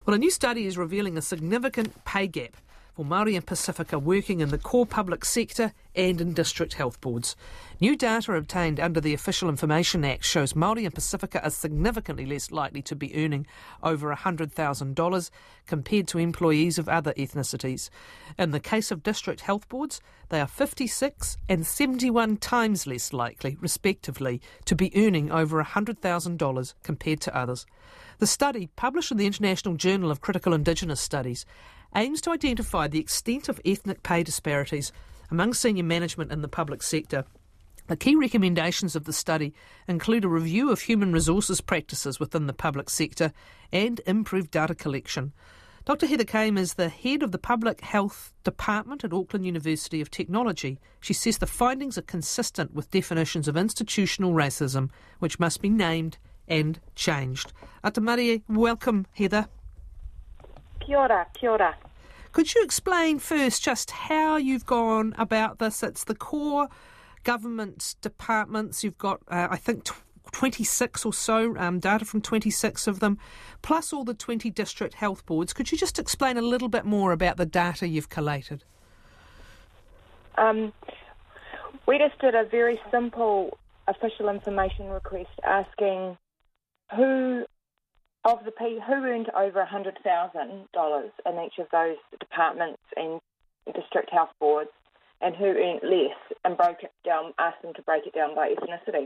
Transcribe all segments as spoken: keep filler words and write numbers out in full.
Well, a new study is revealing a significant pay gap for Māori and Pacifica working in the core public sector and in district health boards. New data obtained under the Official Information Act shows Māori and Pacifica are significantly less likely to be earning over one hundred thousand dollars compared to employees of other ethnicities. In the case of district health boards, they are fifty-six and seventy-one times less likely, respectively, to be earning over one hundred thousand dollars compared to others. The study, published in the International Journal of Critical Indigenous Studies, aims to identify the extent of ethnic pay disparities among senior management in the public sector. The key recommendations of the study include a review of human resources practices within the public sector and improved data collection. Doctor Heather Kame is the head of the Public Health Department at Auckland University of Technology. She says the findings are consistent with definitions of institutional racism, which must be named and changed. Ata Marie, welcome, Heather. Kia ora, kia ora. Could you explain first just how you've gone about this? It's the core government departments. You've got, uh, I think, twenty-six or so, um, data from twenty-six of them, plus all the twenty district health boards. Could you just explain a little bit more about the data you've collated? Um, we just did a very simple official information request asking who of the people who earned over one hundred thousand dollars in each of those departments and district health boards, and who earned less, and broke it down, asked them to break it down by ethnicity.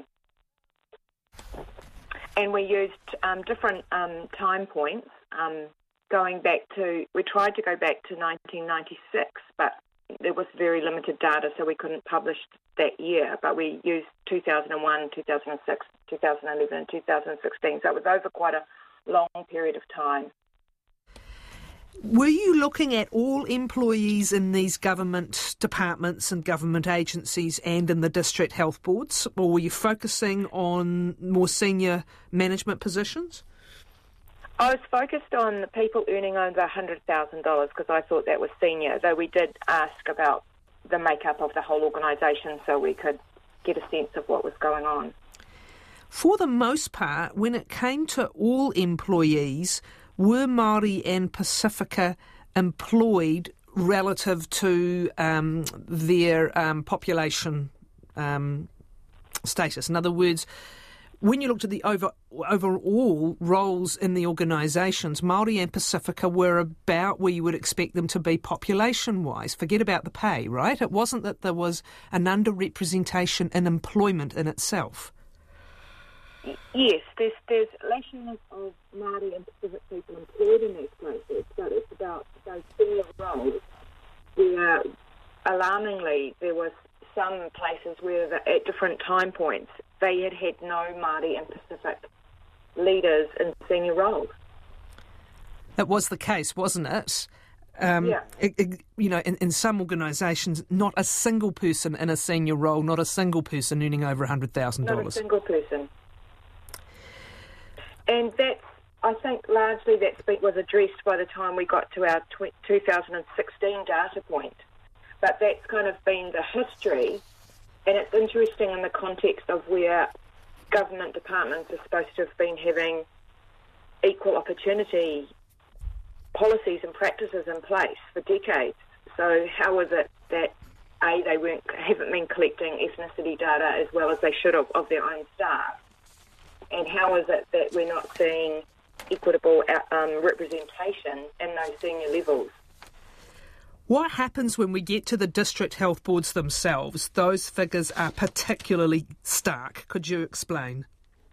And we used um, different um, time points, um, going back to, we tried to go back to nineteen ninety-six, but there was very limited data, so we couldn't publish that year, but we used two thousand one, two thousand six, two thousand eleven and two thousand sixteen, so it was over quite a long period of time. Were you looking at all employees in these government departments and government agencies and in the district health boards, or were you focusing on more senior management positions? I was focused on the people earning over one hundred thousand dollars because I thought that was senior, though we did ask about the makeup of the whole organisation so we could get a sense of what was going on. For the most part, when it came to all employees, were Māori and Pacifica employed relative to um, their um, population um, status? In other words, when you looked at the over, overall roles in the organisations, Māori and Pacifica were about where you would expect them to be population-wise. Forget about the pay, right? It wasn't that there was an underrepresentation in employment in itself. Yes, there's, there's lessons of Māori and Pacific people employed in these places, but it's about those senior roles where, alarmingly, there was some places where the, at different time points they had had no Māori and Pacific leaders in senior roles. That was the case, wasn't it? Um, yeah. It, it, you know, in, in some organisations, not a single person in a senior role, not a single person earning over one hundred thousand dollars. Not a single person. And that's, I think, largely that was addressed by the time we got to our two thousand sixteen data point. But that's kind of been the history, and it's interesting in the context of where government departments are supposed to have been having equal opportunity policies and practices in place for decades. So how is it that, A, they weren't haven't been collecting ethnicity data as well as they should have of their own staff? And how is it that we're not seeing equitable um, representation in those senior levels? What happens when we get to the district health boards themselves? Those figures are particularly stark. Could you explain?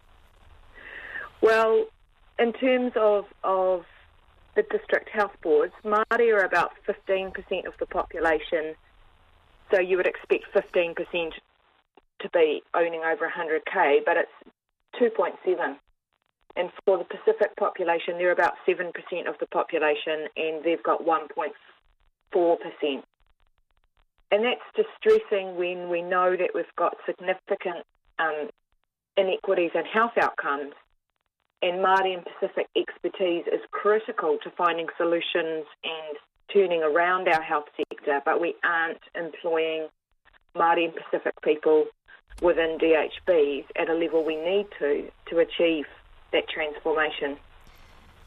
Well, in terms of, of the district health boards, Māori are about fifteen percent of the population, so you would expect fifteen percent to be owning over one hundred K, but it's two point seven. And for the Pacific population, they're about seven percent of the population, and they've got one point four percent. And that's distressing when we know that we've got significant um, inequities in health outcomes, and Māori and Pacific expertise is critical to finding solutions and turning around our health sector, but we aren't employing Māori and Pacific people within D H Bs at a level we need to to achieve that transformation.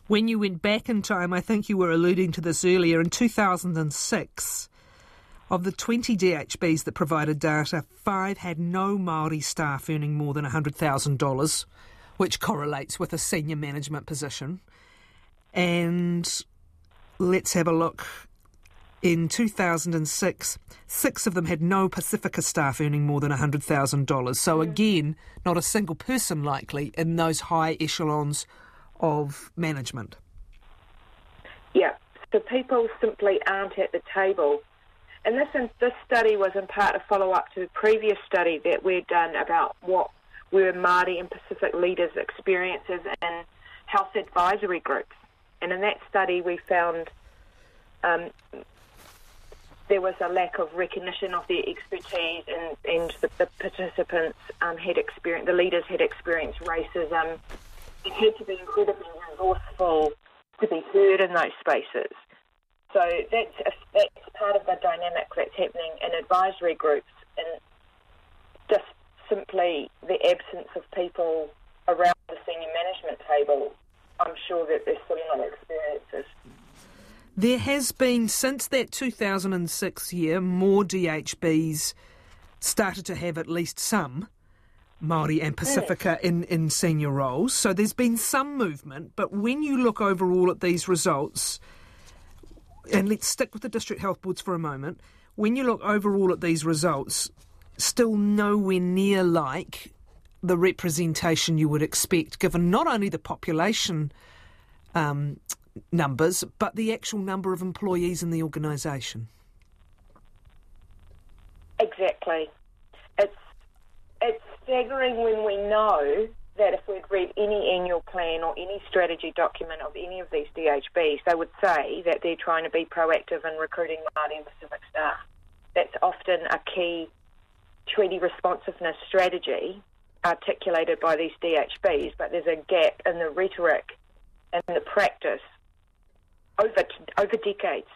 When you went back in time, I think you were alluding to this earlier, in two thousand six, of the twenty D H Bs that provided data, five had no Māori staff earning more than one hundred thousand dollars, which correlates with a senior management position. And let's have a look. In two thousand six, six of them had no Pacifica staff earning more than one hundred thousand dollars. So again, not a single person likely in those high echelons of management. Yeah, so people simply aren't at the table. And this, this study was in part a follow-up to a previous study that we'd done about what were Māori and Pacific leaders' experiences in health advisory groups. And in that study we found um, there was a lack of recognition of their expertise, and, and the, the participants um, had experienced, the leaders had experienced racism. It had to be incredibly resourceful to be heard in those spaces. So that's, a, that's part of the dynamic that's happening in advisory groups, and just simply the absence of people around the senior management table. I'm sure that there's similar experiences. There has been, since that two thousand six year, more D H Bs started to have at least some Māori and Pacifica in, in senior roles. So there's been some movement, but when you look overall at these results, and let's stick with the district health boards for a moment, when you look overall at these results, still nowhere near like the representation you would expect, given not only the population um, numbers, but the actual number of employees in the organisation. Exactly. It's it's staggering when we know that if we'd read any annual plan or any strategy document of any of these D H Bs, they would say that they're trying to be proactive in recruiting Māori and Pacific staff. That's often a key treaty responsiveness strategy articulated by these D H Bs, but there's a gap in the rhetoric and the practice over over decades.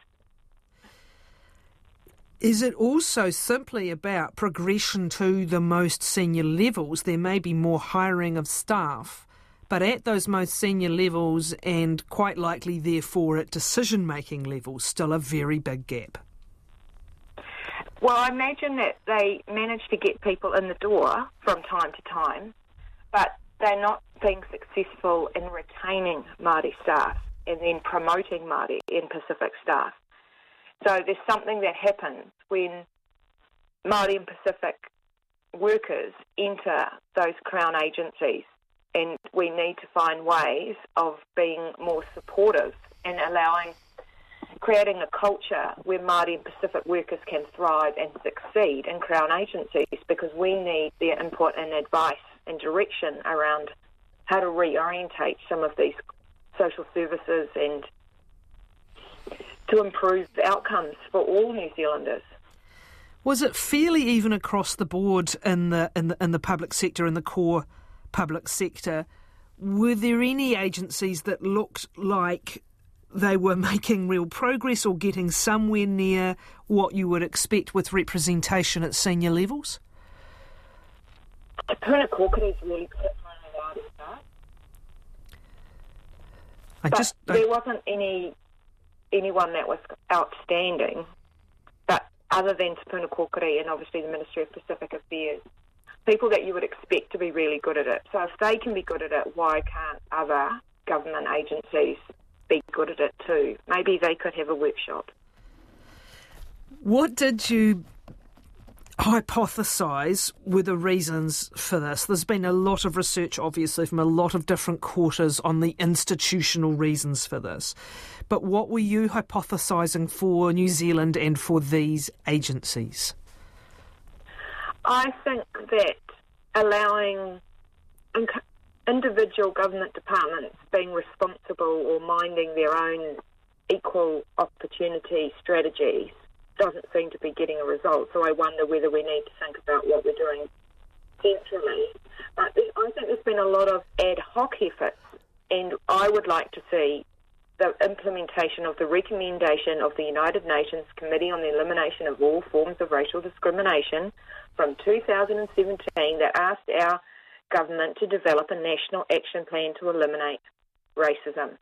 Is it also simply about progression to the most senior levels? There may be more hiring of staff, but at those most senior levels, and quite likely therefore at decision-making levels, still a very big gap. Well, I imagine that they manage to get people in the door from time to time, but they're not being successful in retaining Māori staff and then promoting Māori and Pacific staff. So there's something that happens when Māori and Pacific workers enter those Crown agencies, and we need to find ways of being more supportive and allowing, creating a culture where Māori and Pacific workers can thrive and succeed in Crown agencies, because we need their input and advice and direction around how to reorientate some of these social services and to improve outcomes for all New Zealanders. Was it fairly even across the board in the in the, in the public sector, in the core public sector? Were there any agencies that looked like they were making real progress or getting somewhere near what you would expect with representation at senior levels? Te Puna Kōkiri is really particularly loud at that. I but just, I... there wasn't any anyone that was outstanding, but other than Te Puna Kōkiri and obviously the Ministry of Pacific Affairs, people that you would expect to be really good at it. So if they can be good at it, why can't other government agencies be good at it too? Maybe they could have a workshop. What did you hypothesise were the reasons for this? There's been a lot of research, obviously, from a lot of different quarters on the institutional reasons for this. But what were you hypothesising for New Zealand and for these agencies? I think that allowing individual government departments being responsible or minding their own equal opportunity strategies doesn't seem to be getting a result. So I wonder whether we need to think about what we're doing centrally. But I think there's been a lot of ad hoc efforts, and I would like to see the implementation of the recommendation of the United Nations Committee on the Elimination of All Forms of Racial Discrimination from two thousand seventeen that asked our government to develop a national action plan to eliminate racism.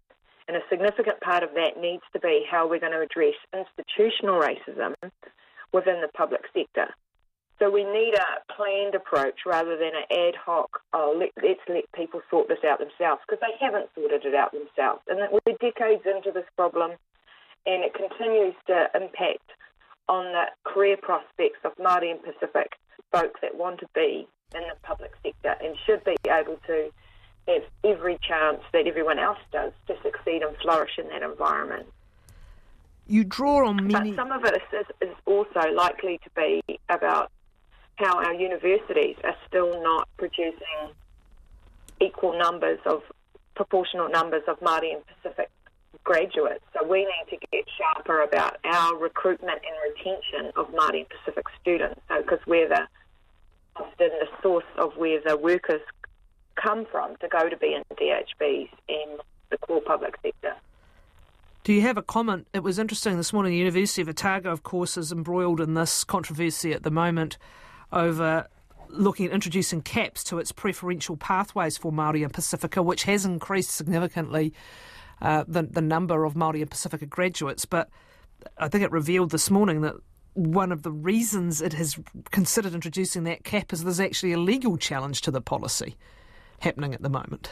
And a significant part of that needs to be how we're going to address institutional racism within the public sector. So we need a planned approach rather than an ad hoc, oh, let, let's let people sort this out themselves, because they haven't sorted it out themselves. And that we're decades into this problem, and it continues to impact on the career prospects of Māori and Pacific folk that want to be in the public sector and should be able to have every chance that everyone else does to succeed and flourish in that environment. You draw on many... But some of it is, is also likely to be about how our universities are still not producing equal numbers of, proportional numbers of Māori and Pacific graduates. So we need to get sharper about our recruitment and retention of Māori and Pacific students, so, because we're the, often the source of where the workers come from to go to be in D H Bs in the core public sector. Do you have a comment? It was interesting this morning, the University of Otago, of course, is embroiled in this controversy at the moment over looking at introducing caps to its preferential pathways for Māori and Pacifica, which has increased significantly uh, the, the number of Māori and Pacifica graduates. But I think it revealed this morning that one of the reasons it has considered introducing that cap is there's actually a legal challenge to the policy happening at the moment.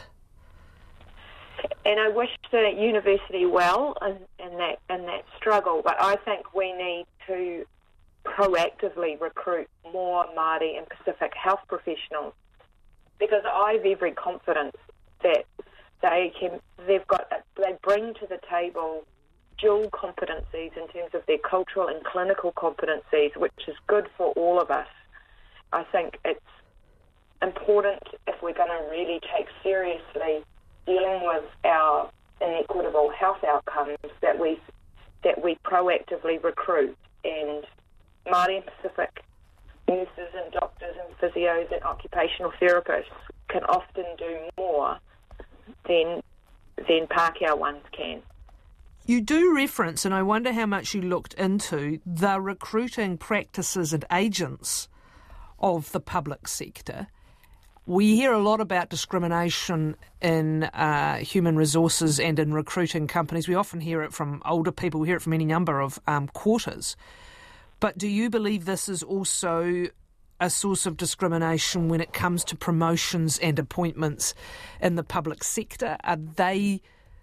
And I wish the university well in, in that in that struggle, but I think we need to proactively recruit more Māori and Pacific health professionals, because I've every confidence that they can. They've got they bring to the table dual competencies in terms of their cultural and clinical competencies, which is good for all of us. I think it's important if we're going to really take seriously dealing with our inequitable health outcomes that we that we proactively recruit, and Māori and Pacific nurses and doctors and physios and occupational therapists can often do more than than Pākehā ones can. You do reference, and I wonder how much you looked into, the recruiting practices and agents of the public sector. We hear a lot about discrimination in uh, human resources and in recruiting companies. We often hear it from older people. We hear it from any number of um, quarters. But do you believe this is also a source of discrimination when it comes to promotions and appointments in the public sector? Are they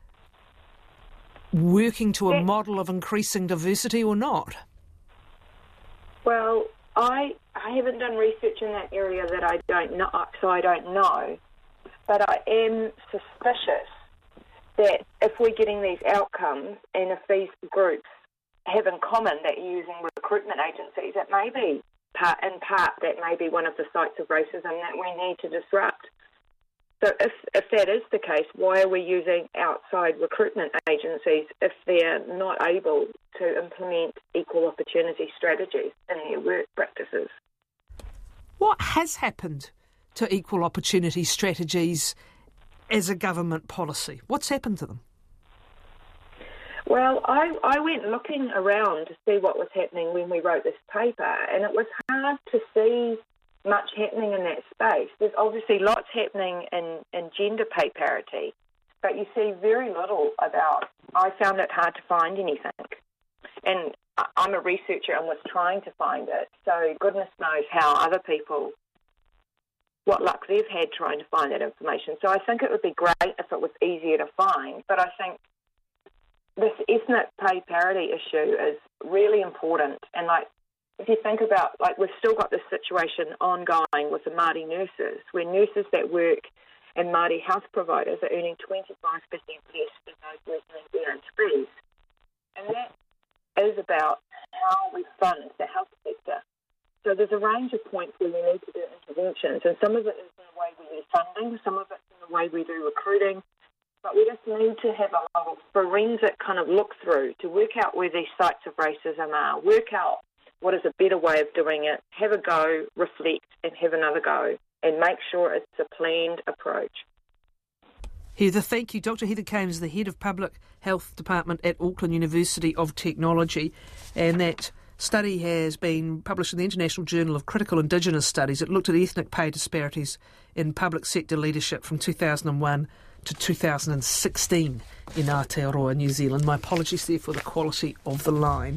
working to a model of increasing diversity or not? Well, I I haven't done research in that area that I don't know, so I don't know. But I am suspicious that if we're getting these outcomes and if these groups have in common that you're using recruitment agencies, it may be part, in part that may be one of the sites of racism that we need to disrupt. So if, if that is the case, why are we using outside recruitment agencies if they're not able to implement equal opportunity strategies in their work practices? What has happened to equal opportunity strategies as a government policy? What's happened to them? Well, I, I went looking around to see what was happening when we wrote this paper, and it was hard to see much happening in that space. There's obviously lots happening in, in gender pay parity, but you see very little about, I found it hard to find anything. And I'm a researcher and was trying to find it, so goodness knows how other people, what luck they've had trying to find that information. So I think it would be great if it was easier to find, but I think this ethnic pay parity issue is really important. And like, if you think about, like, we've still got this situation ongoing with the Māori nurses, where nurses that work and Māori health providers are earning twenty-five percent less than those working in D H Bs. And that is about how we fund the health sector. So there's a range of points where we need to do interventions, and some of it is in the way we do funding, some of it's in the way we do recruiting, but we just need to have a little forensic kind of look through to work out where these sites of racism are, work out what is a better way of doing it, have a go, reflect, and have another go, and make sure it's a planned approach. Heather, thank you. Doctor Heather Kames is the Head of Public Health Department at Auckland University of Technology, and that study has been published in the International Journal of Critical Indigenous Studies. It looked at ethnic pay disparities in public sector leadership from two thousand one to two thousand sixteen in Aotearoa, New Zealand. My apologies there for the quality of the line.